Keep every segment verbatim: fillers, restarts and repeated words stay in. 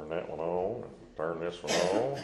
Turn that one on, and turn this one on.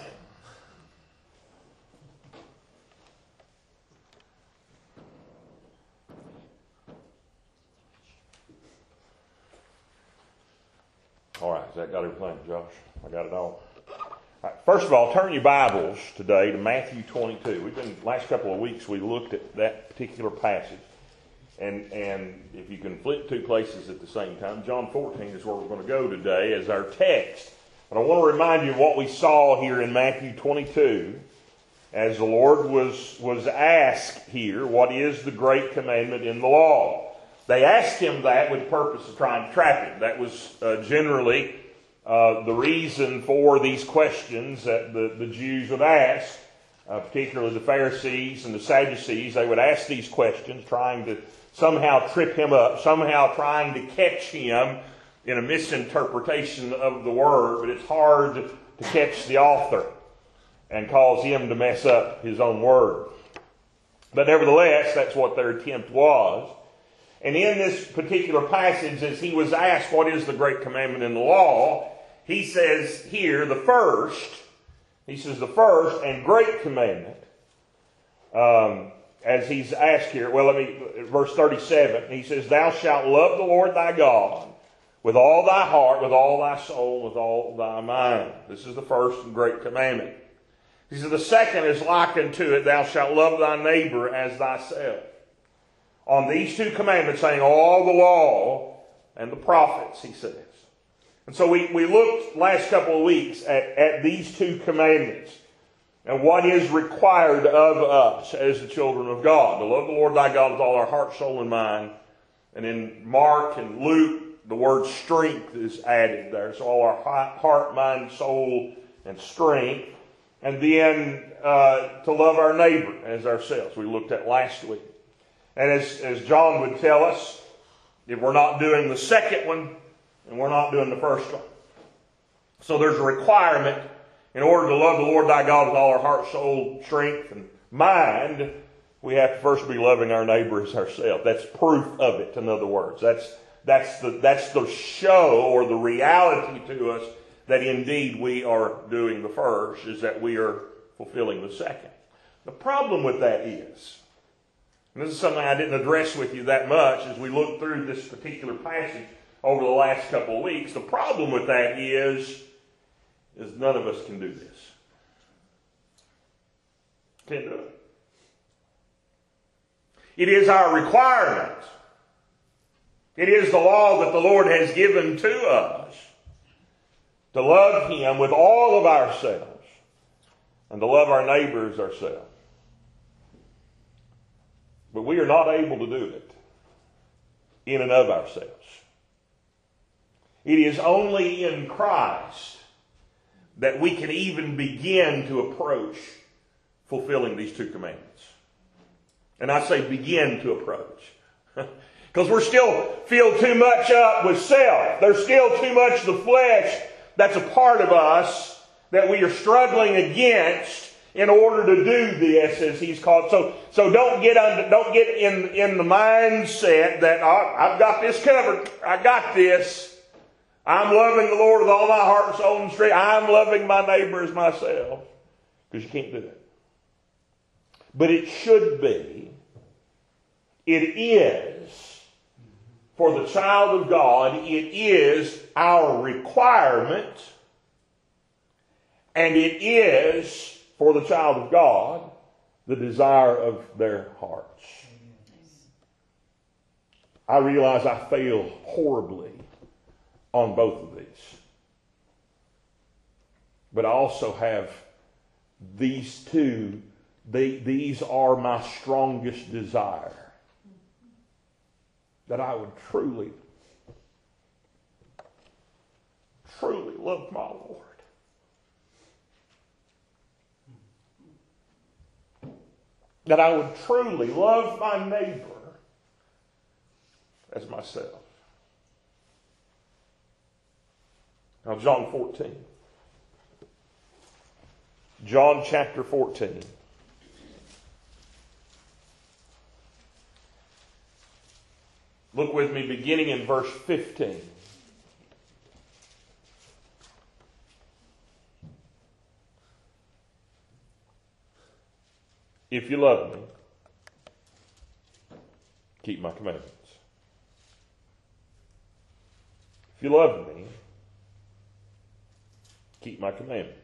All right, has that got everything, Josh? I got it all. All right, first of all, turn your Bibles today to Matthew twenty-two. We've been, last couple of weeks, we looked at that particular passage. And and if you can flip two places at the same time, John fourteen is where we're going to go today as our text. But I want to remind you of what we saw here in Matthew twenty-two as the Lord was, was asked here, what is the great commandment in the law? They asked him that with the purpose of trying to trap him. That was uh, generally uh, the reason for these questions that the, the Jews would ask, uh, particularly the Pharisees and the Sadducees. They would ask these questions trying to somehow trip him up, somehow trying to catch him in a misinterpretation of the Word, but it's hard to catch the author and cause him to mess up his own Word. But nevertheless, that's what their attempt was. And in this particular passage, as he was asked what is the great commandment in the law, he says here, the first, he says the first and great commandment, um, as he's asked here, well, let me, verse thirty-seven, he says, thou shalt love the Lord thy God with all thy heart, with all thy soul, with all thy mind. This is the first and great commandment. He says, the second is likened to it, thou shalt love thy neighbor as thyself. On these two commandments, saying all the law and the prophets, he says. And so we, we looked last couple of weeks at, at these two commandments and what is required of us as the children of God. To love the Lord thy God with all our heart, soul, and mind. And in Mark and Luke, the word strength is added there. So all our heart, mind, soul, and strength. And then uh, to love our neighbor as ourselves. We looked at last week. And as, as John would tell us, if we're not doing the second one, then we're not doing the first one. So there's a requirement in order to love the Lord thy God with all our heart, soul, strength, and mind. We have to first be loving our neighbor as ourselves. That's proof of it, in other words. That's, that's, the, that's the show or the reality to us that indeed we are doing the first, is that we are fulfilling the second. The problem with that is, and this is something I didn't address with you that much as we looked through this particular passage over the last couple of weeks. The problem with that is, is none of us can do this. Can't do it. It is our requirement. It is the law that the Lord has given to us to love Him with all of ourselves and to love our neighbors ourselves. But we are not able to do it in and of ourselves. It is only in Christ that we can even begin to approach fulfilling these two commandments. And I say begin to approach. Because we're still filled too much up with self. There's still too much of the flesh that's a part of us that we are struggling against in order to do this, as he's called. So, so don't get under, don't get in in the mindset that oh, I've got this covered. I got this. I'm loving the Lord with all my heart, soul, and strength. I'm loving my neighbor as myself, because you can't do it. But it should be. It is for the child of God. It is our requirement, and it is, for the child of God, the desire of their hearts. I realize I fail horribly on both of these. But I also have these two. They, these are my strongest desire. That I would truly, truly love my Lord. That I would truly love my neighbor as myself. Now, John fourteen. John chapter fourteen. Look with me beginning in verse fifteen. If you love me, keep my commandments. If you love me, keep my commandments.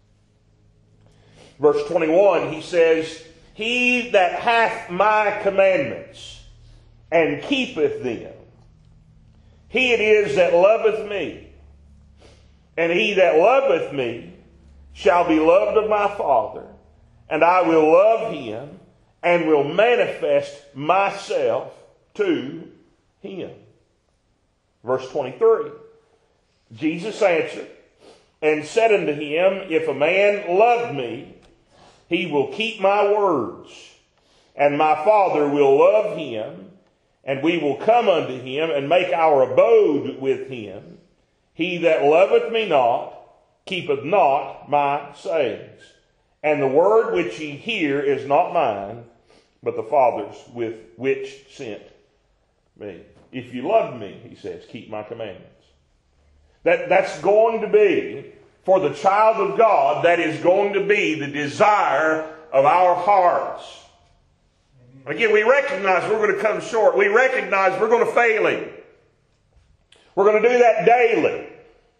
Verse twenty-one, he says, He that hath my commandments and keepeth them, he it is that loveth me. And he that loveth me shall be loved of my Father, and I will love him and will manifest myself to him. Verse twenty-three, Jesus answered and said unto him, If a man love me, he will keep my words, and my Father will love him, and we will come unto him and make our abode with him. He that loveth me not keepeth not my sayings. And the word which ye hear is not mine, but the Father's with which sent me. If you love me, he says, keep my commandments. That, that's going to be, for the child of God, that is going to be the desire of our hearts. Again, we recognize we're going to come short. We recognize we're going to fail him. We're going to do that daily.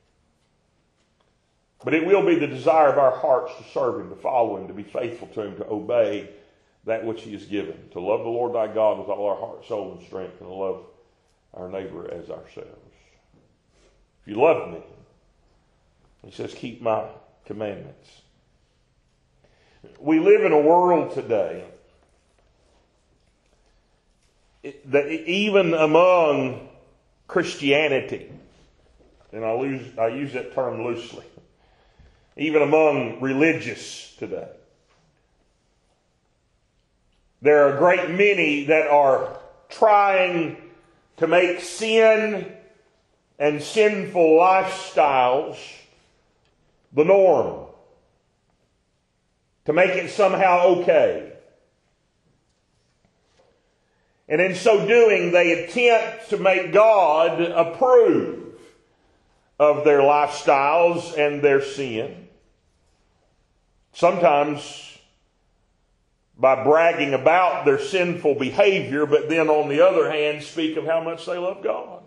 But it will be the desire of our hearts to serve him, to follow him, to be faithful to him, to obey that which he has given. To love the Lord thy God with all our heart, soul, and strength, and to love our neighbor as ourselves. If you love me, he says, keep my commandments. We live in a world today that even among Christianity, and I use, I use that term loosely, even among religious today, there are a great many that are trying to make sin and sinful lifestyles the norm, to make it somehow okay. And in so doing, they attempt to make God approve of their lifestyles and their sin. Sometimes by bragging about their sinful behavior, but then on the other hand, speak of how much they love God.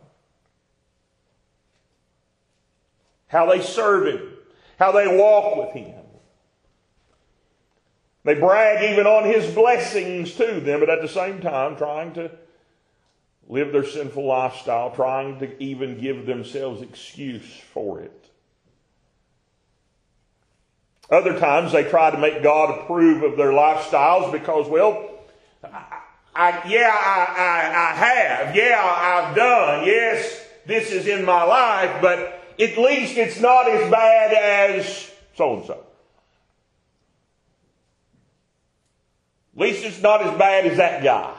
How they serve him. How they walk with him. They brag even on his blessings to them, but at the same time trying to live their sinful lifestyle, trying to even give themselves excuse for it. Other times they try to make God approve of their lifestyles because, well, I, I, yeah, I, I, I have. Yeah, I've done. Yes, this is in my life, but at least it's not as bad as so-and-so. At least it's not as bad as that guy.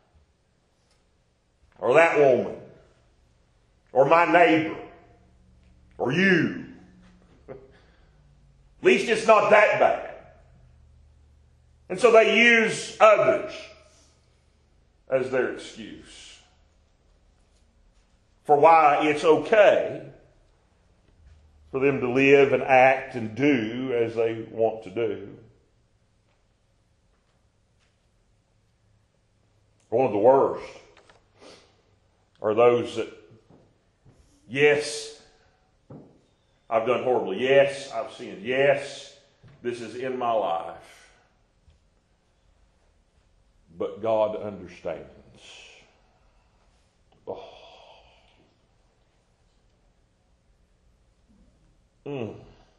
Or that woman. Or my neighbor. Or you. At least it's not that bad. And so they use others as their excuse for why it's okay for them to live and act and do as they want to do. One of the worst are those that, yes, I've done horribly. Yes, I've sinned. Yes, this is in my life. But God understands. Oh. Mm.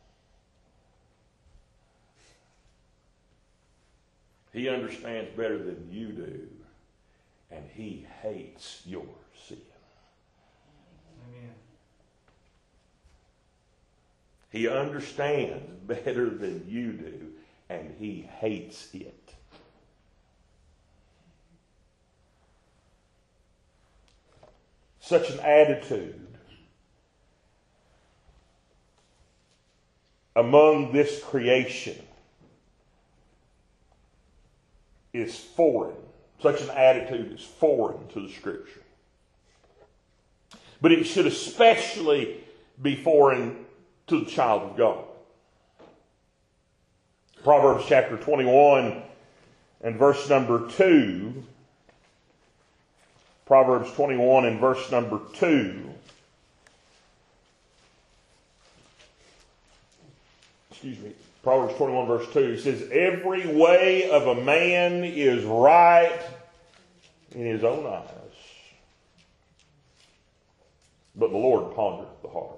He understands better than you do. And he hates your sin. Amen. He understands better than you do, and he hates it. Such an attitude among this creation is foreign. Such an attitude is foreign to the Scripture. But it should especially be foreign to the child of God. Proverbs chapter twenty-one and verse number two. Proverbs twenty-one and verse number two. Excuse me. Proverbs twenty-one verse two. It says, every way of a man is right in his own eyes, but the Lord pondereth the heart.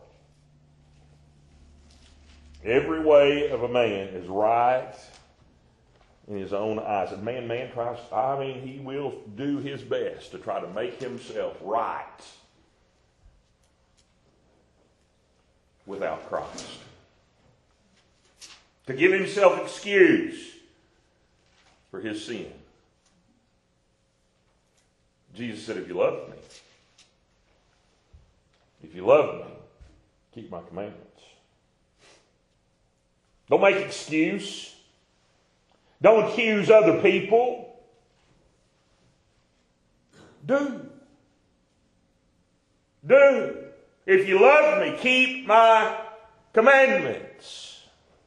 Every way of a man is right in his own eyes. And man, man tries, I mean, he will do his best to try to make himself right without Christ. To give himself excuse for his sin. Jesus said, if you love me, if you love me, keep my commandments. Don't make excuse. Don't accuse other people. Do. Do. If you love me, keep my commandments.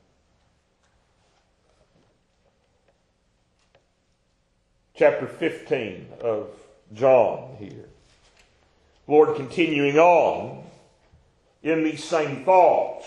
Chapter fifteen of John here. Lord continuing on in these same thoughts.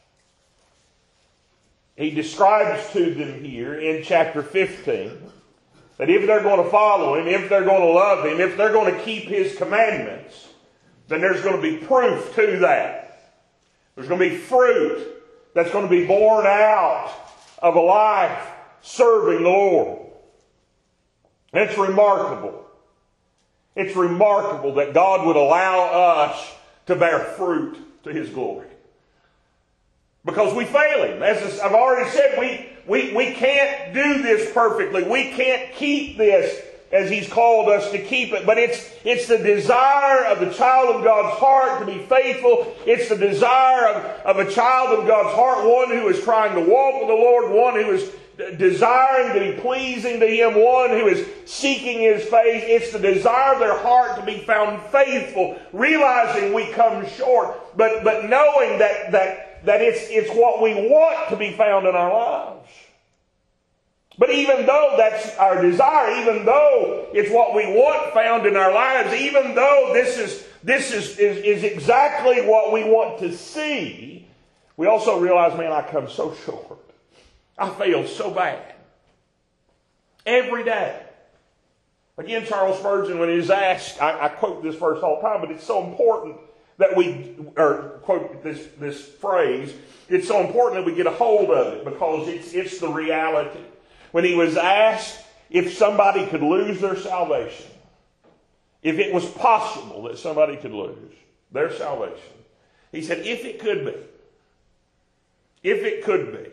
He describes to them here in chapter fifteen that if they're going to follow Him, if they're going to love Him, if they're going to keep His commandments, then there's going to be proof to that. There's going to be fruit that's going to be born out of a life serving the Lord. And it's remarkable. It's remarkable that God would allow us to bear fruit to His glory. Because we fail Him. As I've already said, we, we, we can't do this perfectly. We can't keep this as He's called us to keep it. But it's, it's the desire of the child of God's heart to be faithful. It's the desire of, of a child of God's heart, one who is trying to walk with the Lord, one who is desiring to be pleasing to Him, one who is seeking His face. It's the desire of their heart to be found faithful, realizing we come short, but, but knowing that, that, that it's, it's what we want to be found in our lives. But even though that's our desire, even though it's what we want found in our lives, even though this is, this is, is, is exactly what we want to see, we also realize, man, I come so short. I failed so bad. Every day. Again, Charles Spurgeon, when he was asked, I, I quote this verse all the time, but it's so important that we, or quote this, this phrase, it's so important that we get a hold of it because it's, it's the reality. When he was asked if somebody could lose their salvation, if it was possible that somebody could lose their salvation, he said, if it could be, if it could be,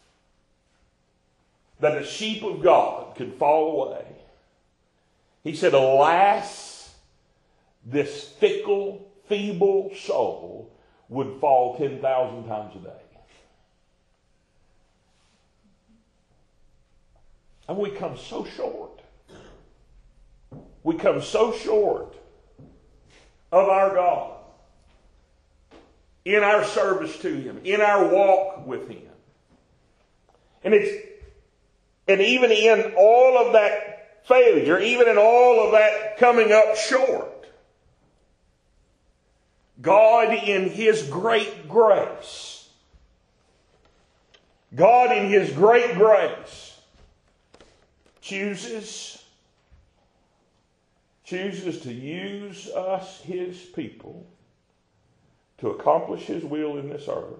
that a sheep of God could fall away. He said, alas, this fickle, feeble soul would fall ten thousand times a day. And we come so short. We come so short of our God in our service to Him, in our walk with Him. And it's And even in all of that failure, even in all of that coming up short, God in His great grace, God in His great grace chooses, chooses to use us, His people, to accomplish His will in this earth.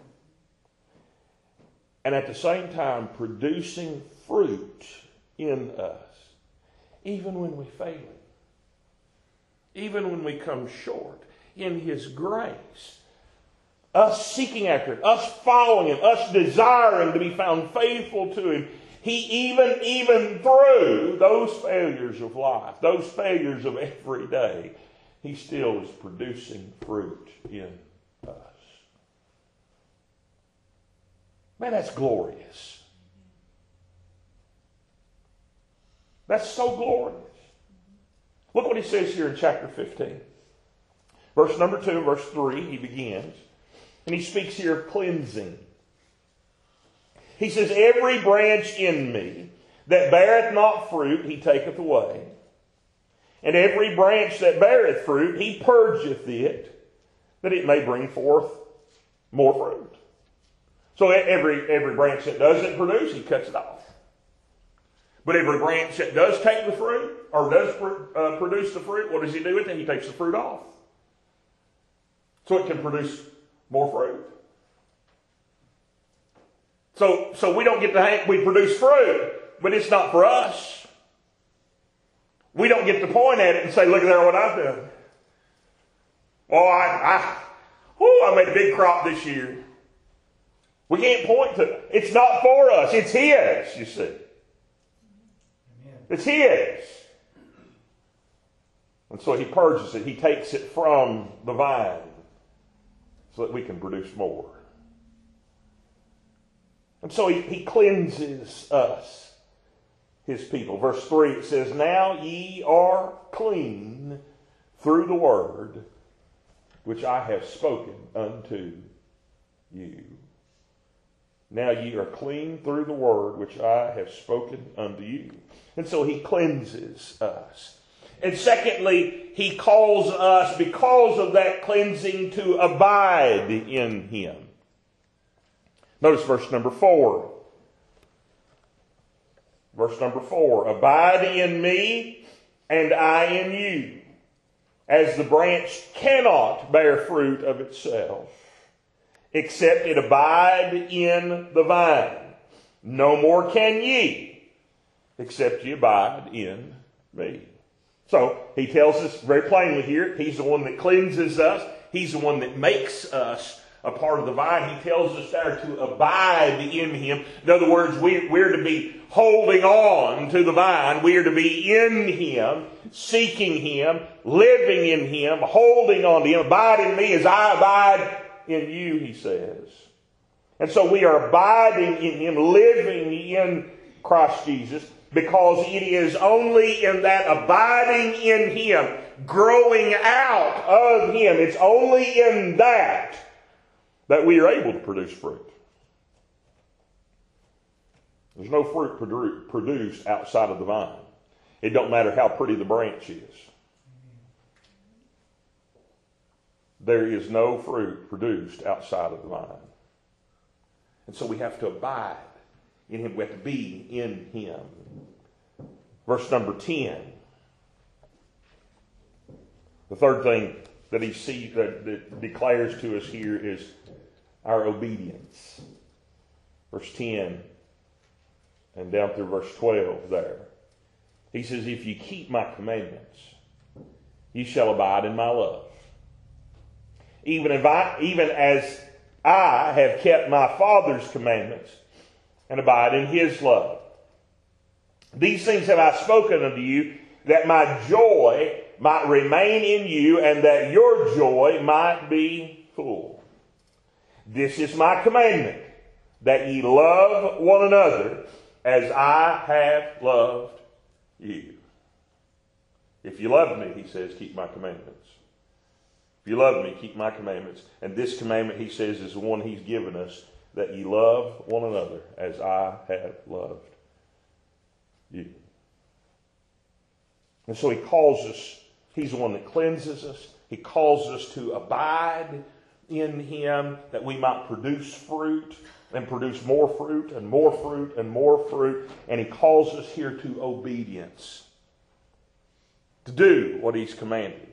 And at the same time producing fruit in us, even when we fail Him, even when we come short, in His grace, us seeking after it, us following Him, us desiring to be found faithful to Him, He even, even through those failures of life, those failures of every day, He still is producing fruit in us. Man, that's glorious. That's so glorious. Look what he says here in chapter fifteen. Verse number two, verse three, he begins. And he speaks here of cleansing. He says, every branch in me that beareth not fruit, he taketh away. And every branch that beareth fruit, he purgeth it, that it may bring forth more fruit. So every, every branch that doesn't produce, he cuts it off. But every branch that does take the fruit, or does uh, produce the fruit, what does he do with it? He takes the fruit off. So it can produce more fruit. So, so we don't get to hang, we produce fruit, but it's not for us. We don't get to point at it and say, look at there what I've done. Oh, I, I, whoo, I made a big crop this year. We can't point to it. It's not for us. It's His, you see. It's His. And so He purges it. He takes it from the vine so that we can produce more. And so He, he cleanses us, His people. Verse three, it says, now ye are clean through the word which I have spoken unto you. Now ye are clean through the word which I have spoken unto you. And so He cleanses us. And secondly, He calls us, because of that cleansing, to abide in Him. Notice verse number four. Verse number four. Abide in me, and I in you, as the branch cannot bear fruit of itself, except it abide in the vine. No more can ye, except ye abide in me. So, He tells us very plainly here, He's the one that cleanses us. He's the one that makes us a part of the vine. He tells us there to abide in Him. In other words, we, we're to be holding on to the vine. We are to be in Him, seeking Him, living in Him, holding on to Him. Abide in me as I abide in you, He says. And so we are abiding in Him, living in Christ Jesus, because it is only in that abiding in Him, growing out of Him, it's only in that that we are able to produce fruit. There's no fruit produ- produced outside of the vine. It don't matter how pretty the branch is. There is no fruit produced outside of the vine. And so we have to abide in Him. We have to be in Him. Verse number ten. The third thing that He sees, that, that declares to us here is our obedience. Verse ten and down through verse twelve there. He says, if you keep my commandments, ye shall abide in my love. Even if I, even as I have kept my Father's commandments and abide in His love. These things have I spoken unto you, that my joy might remain in you, and that your joy might be full. This is my commandment, that ye love one another as I have loved you. If you love me, He says, keep my commandments. If you love me, keep my commandments. And this commandment, He says, is the one He's given us, that ye love one another as I have loved you. And so He calls us, He's the one that cleanses us. He calls us to abide in Him, that we might produce fruit and produce more fruit and more fruit and more fruit. And He calls us here to obedience, to do what He's commanded.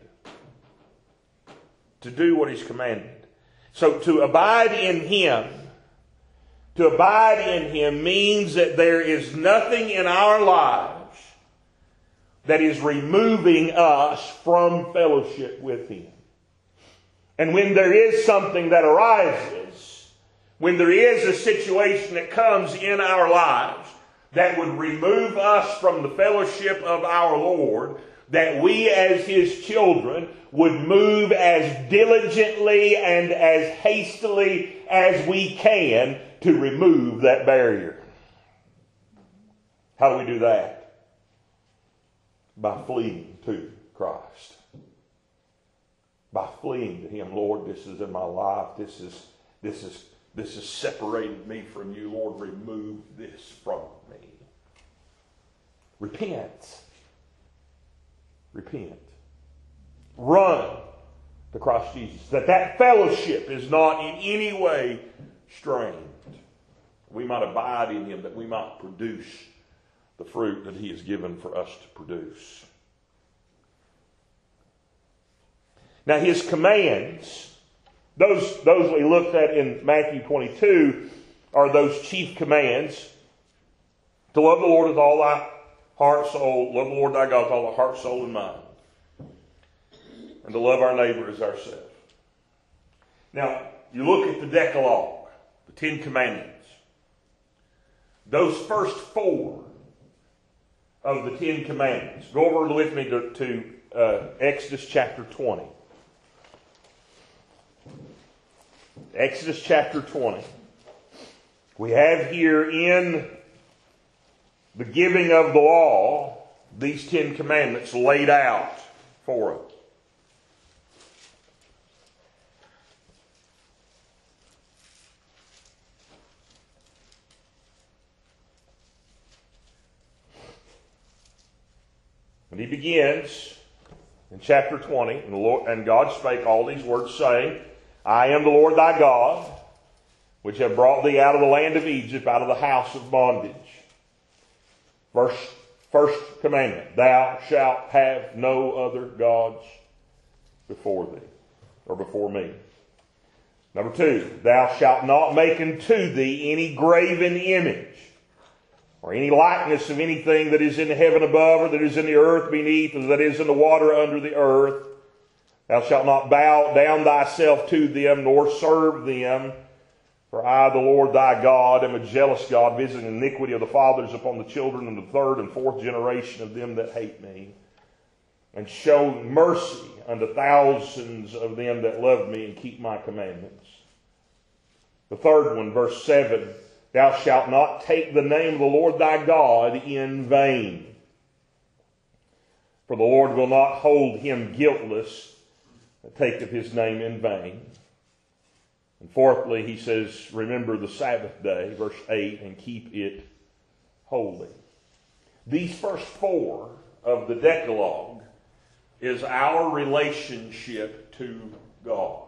To do what He's commanded. So to abide in Him, to abide in Him means that there is nothing in our lives that is removing us from fellowship with Him. And when there is something that arises, when there is a situation that comes in our lives that would remove us from the fellowship of our Lord, that we as His children would move as diligently and as hastily as we can to remove that barrier. How do we do that? By fleeing to Christ. By fleeing to Him. Lord, this is in my life. This is, this is, this is separating me from you. Lord, remove this from me. Repent. Repent. Run to Christ Jesus. That that fellowship is not in any way strained. We might abide in Him, that we might produce the fruit that He has given for us to produce. Now His commands, those, those we looked at in Matthew twenty-two, are those chief commands. To love the Lord with all thy heart, soul, love the Lord thy God with all thy heart, soul, and mind. And to love our neighbor as ourselves. Now, you look at the Decalogue, the Ten Commandments. Those first four of the Ten Commandments. Go over with me to, to uh, Exodus chapter twenty. Exodus chapter twenty. We have here in the giving of the law, these Ten Commandments laid out for us. And he begins in chapter twenty, and, the Lord, and God spake all these words, saying, I am the Lord thy God, which have brought thee out of the land of Egypt, out of the house of bondage. Verse, first commandment, thou shalt have no other gods before thee, or before me. Number two, thou shalt not make unto thee any graven image, or any likeness of anything that is in the heaven above, or that is in the earth beneath, or that is in the water under the earth. Thou shalt not bow down thyself to them, nor serve them. For I, the Lord thy God, am a jealous God, visiting iniquity of the fathers upon the children, and the third and fourth generation of them that hate me, and show mercy unto thousands of them that love me and keep my commandments. The third one, verse seven, thou shalt not take the name of the Lord thy God in vain. For the Lord will not hold him guiltless that taketh his name in vain. And fourthly, he says, remember the Sabbath day, verse eight, and keep it holy. These first four of the Decalogue is our relationship to God.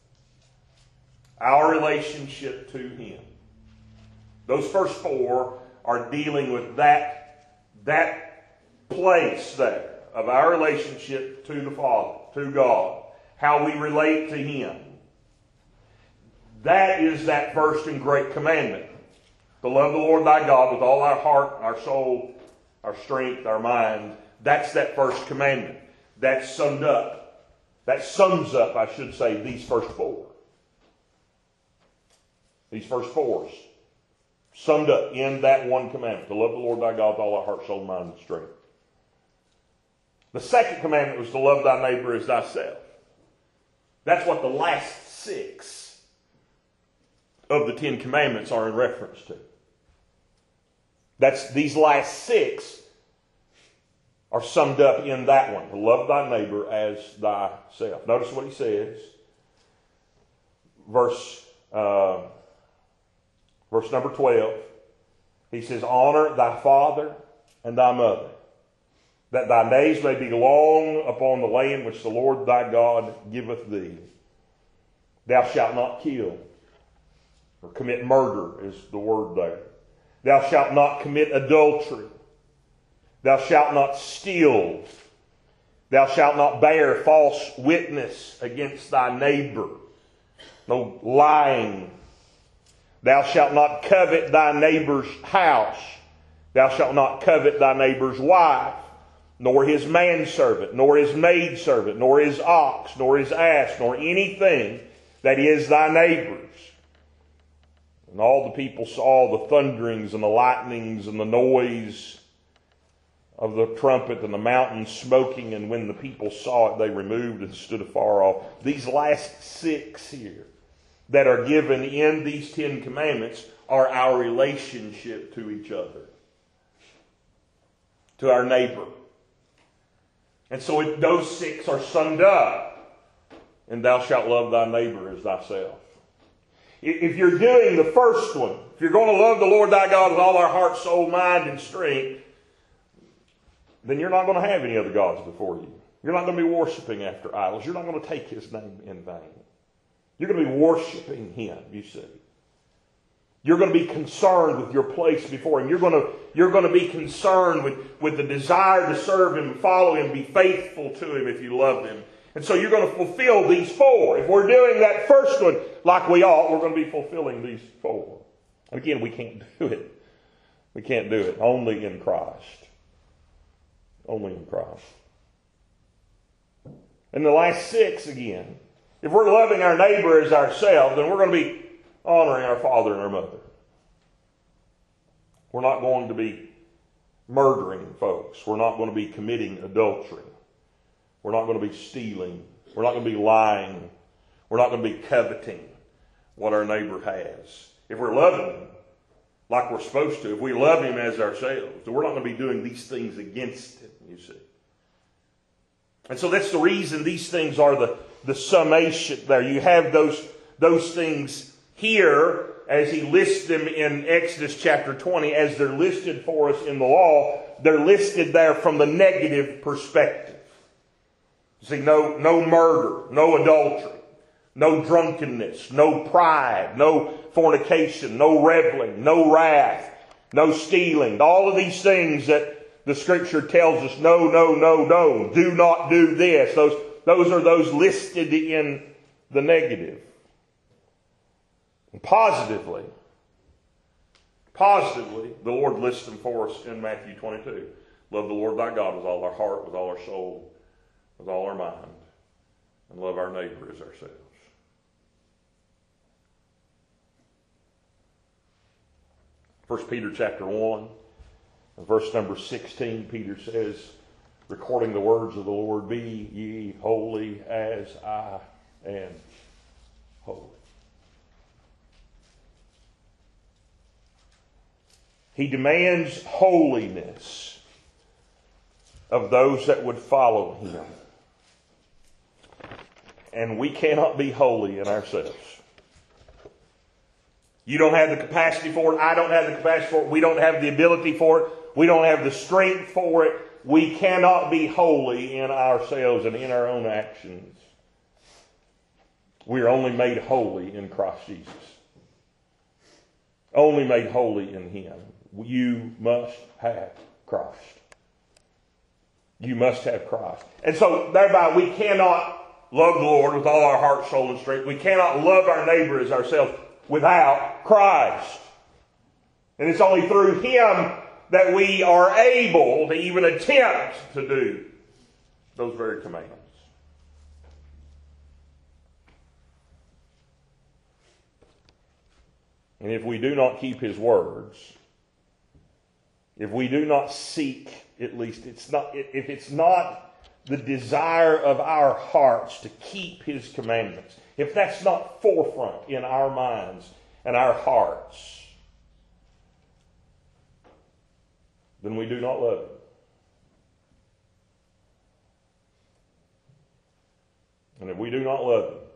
Our relationship to Him. Those first four are dealing with that, that place there of our relationship to the Father, to God, how we relate to Him. That is that first and great commandment. To love the Lord thy God with all our heart, our soul, our strength, our mind. That's that first commandment. That's summed up. That sums up, I should say, these first four. These first fours. Summed up in that one commandment. To love the Lord thy God with all our heart, soul, mind, and strength. The second commandment was to love thy neighbor as thyself. That's what the last six of the Ten Commandments are in reference to. That's these last six are summed up in that one. To love thy neighbor as thyself. Notice what he says. Verse, uh, verse number twelve. He says, honor thy father and thy mother, that thy days may be long upon the land which the Lord thy God giveth thee. Thou shalt not kill. Or commit murder is the word there. Thou shalt not commit adultery. Thou shalt not steal. Thou shalt not bear false witness against thy neighbor. No lying. Thou shalt not covet thy neighbor's house. Thou shalt not covet thy neighbor's wife, nor his manservant, nor his maidservant, nor his ox, nor his ass, nor anything that is thy neighbor's. And all the people saw the thunderings and the lightnings and the noise of the trumpet and the mountain smoking. And when the people saw it, they removed and stood afar off. These last six here that are given in these Ten Commandments are our relationship to each other, to our neighbor. And so it, those six are summed up. And thou shalt love thy neighbor as thyself. If you're doing the first one, if you're going to love the Lord thy God with all our heart, soul, mind, and strength, then you're not going to have any other gods before you. You're not going to be worshiping after idols. You're not going to take His name in vain. You're going to be worshiping Him, you see. You're going to be concerned with your place before Him. You're going to, you're going to be concerned with, with the desire to serve Him, follow Him, be faithful to Him if you love Him. And so you're going to fulfill these four. If we're doing that first one like we ought, we're going to be fulfilling these four. And again, we can't do it. We can't do it. Only in Christ. Only in Christ. And the last six again. If we're loving our neighbor as ourselves, then we're going to be honoring our father and our mother. We're not going to be murdering folks. We're not going to be committing adultery. We're not going to be stealing. We're not going to be lying. We're not going to be coveting what our neighbor has. If we're loving him like we're supposed to, if we love him as ourselves, then we're not going to be doing these things against him, you see. And so that's the reason these things are the, the summation there. You have those, those things here as he lists them in Exodus chapter twenty, as they're listed for us in the law. They're listed there from the negative perspective. See, no, no murder, no adultery, no drunkenness, no pride, no fornication, no reveling, no wrath, no stealing. All of these things that the Scripture tells us, no, no, no, no, do not do this. Those, those are those listed in the negative. And positively, positively, the Lord lists them for us in Matthew twenty-two. Love the Lord thy God with all our heart, with all our soul, with all our mind, and love our neighbor as ourselves. First Peter chapter one, verse number sixteen, Peter says, recording the words of the Lord, be ye holy as I am holy. He demands holiness of those that would follow him. And we cannot be holy in ourselves. You don't have the capacity for it. I don't have the capacity for it. We don't have the ability for it. We don't have the strength for it. We cannot be holy in ourselves and in our own actions. We are only made holy in Christ Jesus. Only made holy in Him. You must have Christ. You must have Christ. And so thereby we cannot love the Lord with all our heart, soul, and strength. We cannot love our neighbor as ourselves without Christ. And it's only through Him that we are able to even attempt to do those very commands. And if we do not keep His words, if we do not seek, at least it's not, if it's not the desire of our hearts to keep His commandments, if that's not forefront in our minds and our hearts, then we do not love Him. And if we do not love Him,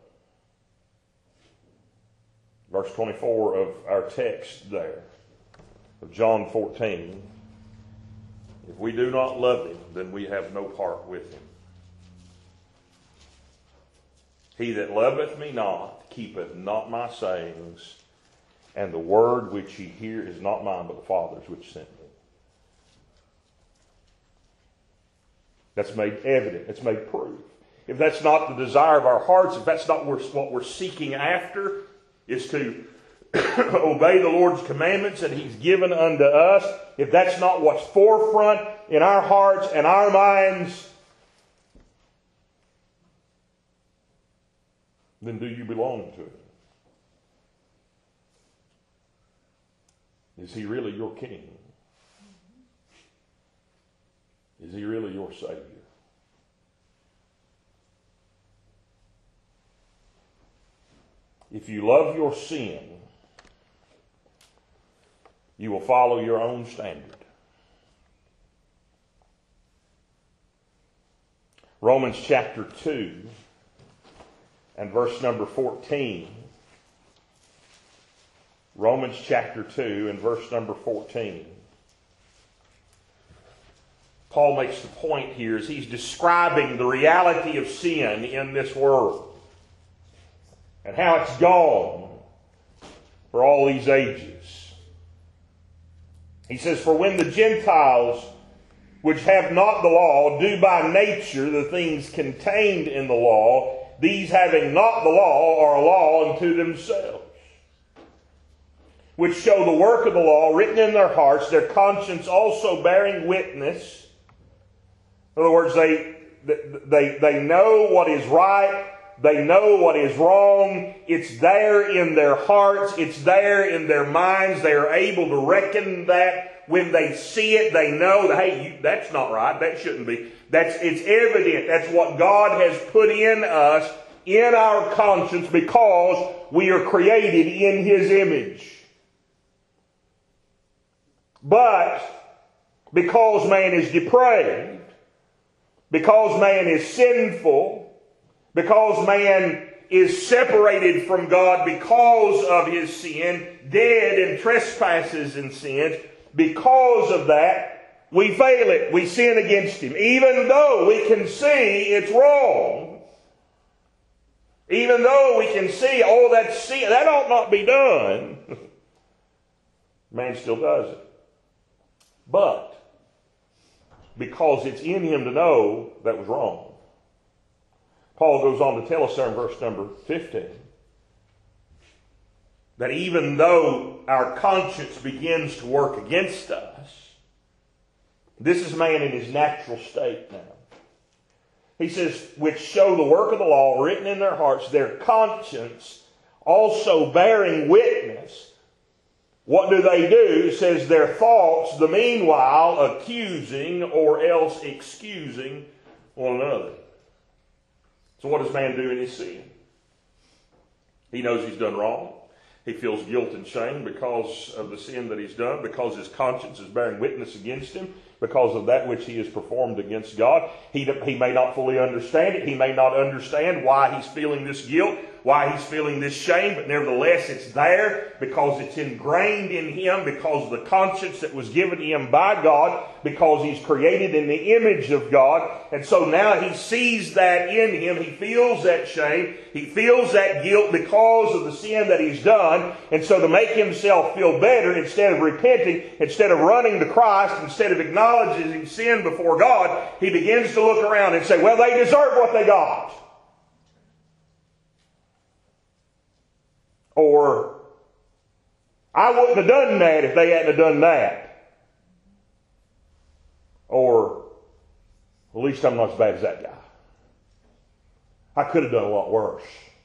verse twenty-four of our text there, of John fourteen, if we do not love Him, then we have no part with Him. He that loveth me not, keepeth not my sayings, and the word which ye hear is not mine, but the Father's which sent me. That's made evident. It's made proof. If that's not the desire of our hearts, if that's not what we're seeking after, is to obey the Lord's commandments that He's given unto us, if that's not what's forefront in our hearts and our minds, then do you belong to Him? Is He really your King? Is He really your Savior? If you love your sin, you will follow your own standard. Romans chapter two and verse number fourteen. Romans chapter two and verse number fourteen. Paul makes the point here as he's describing the reality of sin in this world and how it's gone for all these ages. He says, "For when the Gentiles, which have not the law, do by nature the things contained in the law, these having not the law are a law unto themselves, which show the work of the law written in their hearts, their conscience also bearing witness." In other words, they, they, they know what is right. They know what is wrong. It's there in their hearts. It's there in their minds. They are able to reckon that. When they see it, they know that, hey, you, that's not right. That shouldn't be. That's, it's evident. That's what God has put in us, in our conscience, because we are created in His image. But because man is depraved, because man is sinful, because man is separated from God because of his sin, dead in trespasses and sins, because of that, we fail it. We sin against Him. Even though we can see it's wrong, even though we can see, oh, that's sin, that ought not be done, man still does it. But because it's in him to know that was wrong. Paul goes on to tell us there in verse number fifteen that even though our conscience begins to work against us, this is man in his natural state now. He says, which show the work of the law written in their hearts, their conscience also bearing witness. What do they do? It says their thoughts, the meanwhile, accusing or else excusing one another. So what does man do in his sin? He knows he's done wrong. He feels guilt and shame because of the sin that he's done, because his conscience is bearing witness against him, because of that which he has performed against God. He, he may not fully understand it. He may not understand why he's feeling this guilt, why he's feeling this shame, but nevertheless it's there because it's ingrained in him, because of the conscience that was given to him by God, because he's created in the image of God. And so now he sees that in him. He feels that shame. He feels that guilt because of the sin that he's done. And so to make himself feel better, instead of repenting, instead of running to Christ, instead of acknowledging sin before God, he begins to look around and say, well, they deserve what they got. Or, I wouldn't have done that if they hadn't have done that. Or, at least I'm not as bad as that guy. I could have done a lot worse.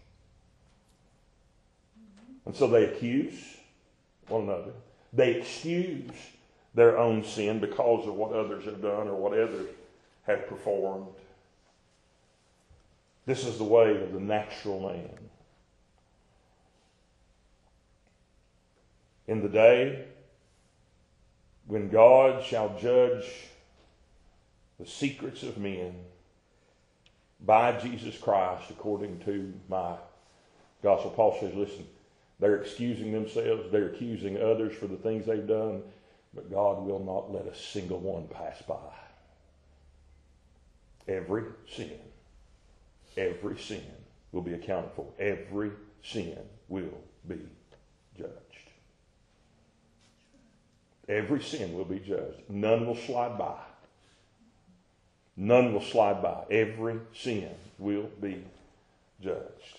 And so they accuse one another. They excuse their own sin because of what others have done or what others have performed. This is the way of the natural man. In the day when God shall judge the secrets of men by Jesus Christ according to my gospel. Paul says, listen, they're excusing themselves, they're accusing others for the things they've done, but God will not let a single one pass by. Every sin, every sin will be accounted for. Every sin will be judged. Every sin will be judged. None will slide by. None will slide by. Every sin will be judged.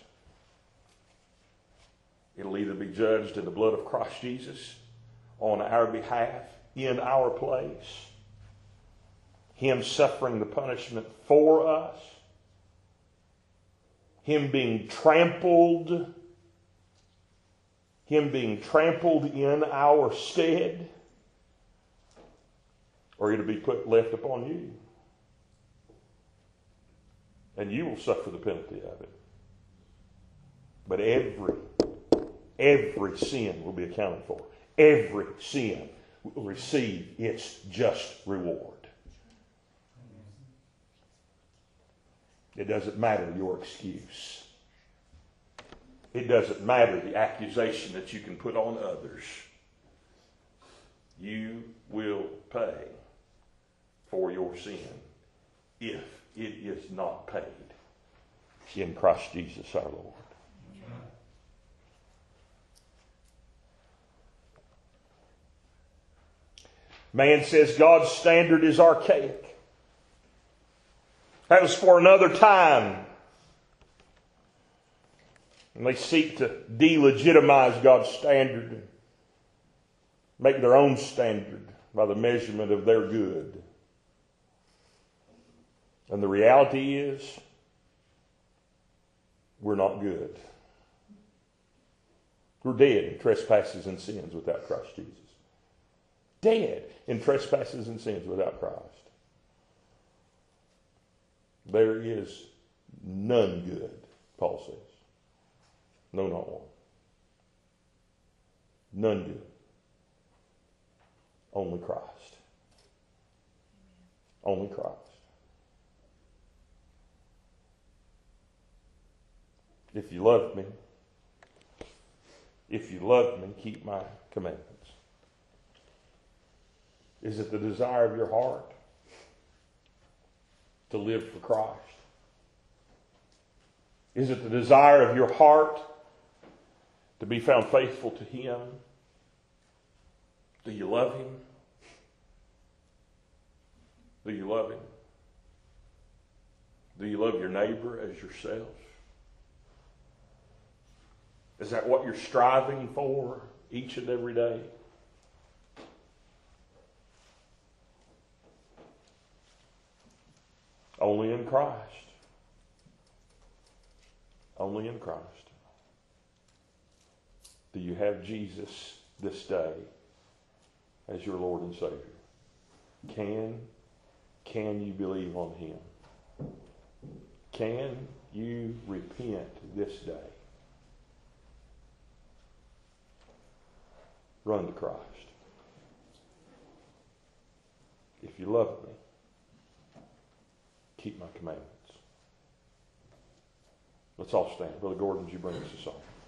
It'll either be judged in the blood of Christ Jesus on our behalf, in our place, Him suffering the punishment for us, Him being trampled, Him being trampled in our stead, or it'll be put left upon you. And you will suffer the penalty of it. But every, every sin will be accounted for. Every sin will receive its just reward. It doesn't matter your excuse. It doesn't matter the accusation that you can put on others. You will pay for your sin if it is not paid in Christ Jesus our Lord. Man says God's standard is archaic. That was for another time. And they seek to delegitimize God's standard and make their own standard by the measurement of their good. And the reality is, we're not good. We're dead in trespasses and sins without Christ Jesus. Dead in trespasses and sins without Christ. There is none good, Paul says. No, not one. None good. Only Christ. Only Christ. If you love me, if you love me, keep my commandments. Is it the desire of your heart to live for Christ? Is it the desire of your heart to be found faithful to Him? Do you love Him? Do you love Him? Do you love your neighbor as yourself? Is that what you're striving for each and every day? Only in Christ. Only in Christ. Do you have Jesus this day as your Lord and Savior? Can, can you believe on Him? Can you repent this day? Run to Christ. If you love me, keep my commandments. Let's all stand. Brother Gordon, would you bring us a song?